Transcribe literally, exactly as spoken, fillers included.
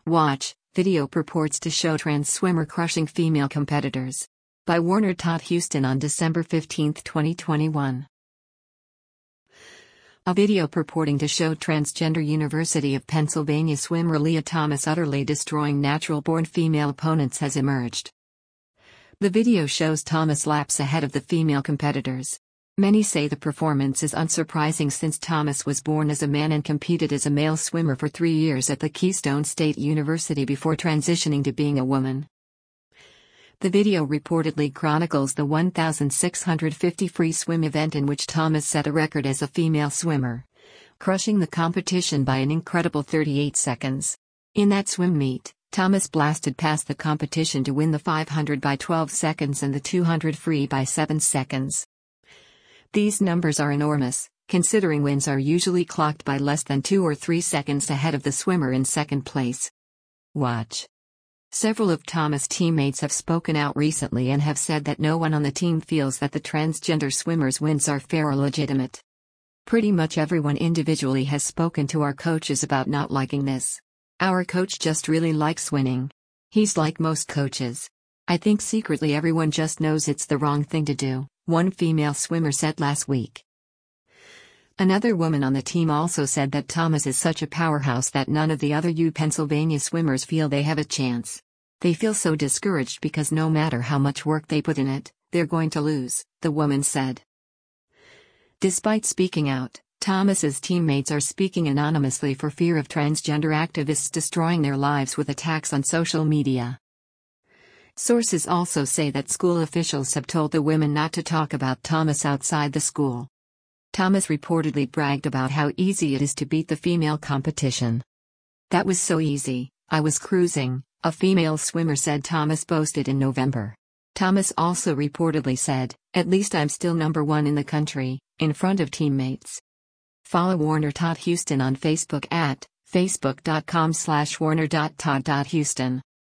Watch, video purports to show trans swimmer crushing female competitors. By Warner Todd Houston on December fifteenth, twenty twenty-one. A video purporting to show transgender University of Pennsylvania swimmer Lia Thomas utterly destroying natural-born female opponents has emerged. The video shows Thomas laps ahead of the female competitors. Many say the performance is unsurprising since Thomas was born as a man and competed as a male swimmer for three years at the Keystone State University before transitioning to being a woman. The video reportedly chronicles the one thousand six hundred fifty free swim event in which Thomas set a record as a female swimmer, crushing the competition by an incredible thirty-eight seconds. In that swim meet, Thomas blasted past the competition to win the five hundred by twelve seconds and the two hundred free by seven seconds. These numbers are enormous, considering wins are usually clocked by less than two or three seconds ahead of the swimmer in second place. Watch. Several of Thomas' teammates have spoken out recently and have said that no one on the team feels that the transgender swimmer's wins are fair or legitimate. Pretty much everyone individually has spoken to our coaches about not liking this. Our coach just really likes winning. He's like most coaches. I think secretly everyone just knows it's the wrong thing to do, one female swimmer said last week. Another woman on the team also said that Thomas is such a powerhouse that none of the other U Pennsylvania swimmers feel they have a chance. They feel so discouraged because no matter how much work they put in it, they're going to lose, the woman said. Despite speaking out, Thomas's teammates are speaking anonymously for fear of transgender activists destroying their lives with attacks on social media. Sources also say that school officials have told the women not to talk about Thomas outside the school. Thomas reportedly bragged about how easy it is to beat the female competition. "That was so easy, I was cruising," a female swimmer said Thomas boasted in November. Thomas also reportedly said, "At least I'm still number one in the country," in front of teammates. Follow Warner Todd Houston on Facebook at facebook dot com slash warner dot todd dot houston.